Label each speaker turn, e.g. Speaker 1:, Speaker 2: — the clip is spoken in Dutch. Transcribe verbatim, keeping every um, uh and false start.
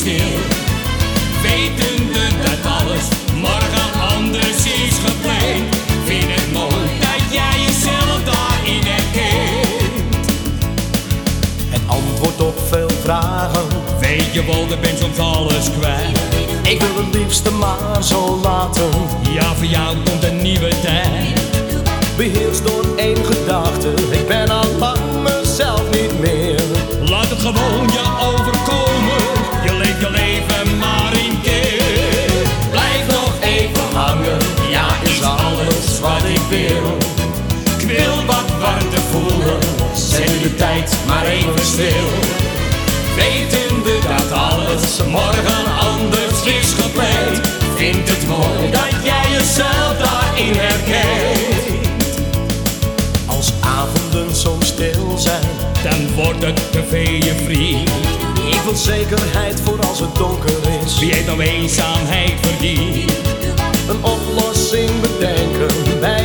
Speaker 1: stil. Wetende dat alles morgen anders is gepland. Vind het mooi dat jij jezelf daarin herkent.
Speaker 2: Het antwoord op veel vragen.
Speaker 1: Weet je wel, ik ben soms alles kwijt.
Speaker 2: Ik wil het liefste maar zo laten.
Speaker 1: Ja, voor jou komt een nieuwe tijd.
Speaker 2: Beheerst door één gedachte. Ik ben al lang mezelf niet meer.
Speaker 1: Laat het gewoon je overkomen. Je leeft je leven maar één keer.
Speaker 2: Blijf nog even hangen. Ja, is alles wat ik wil.
Speaker 1: Ik wil wat warmte voelen.
Speaker 2: Zet de tijd maar even stil.
Speaker 1: Wetende dat alles morgen anders is gepland.
Speaker 2: Vind het mooi
Speaker 1: Dat jij jezelf daarin herkent.
Speaker 2: als avonden soms stil zijn.
Speaker 1: Dan wordt het te veel je vriend.
Speaker 2: Ik wil zekerheid voor als het donker is.
Speaker 1: Wie heeft nou eenzaamheid verdiend?
Speaker 2: Een oplossing bedenken bij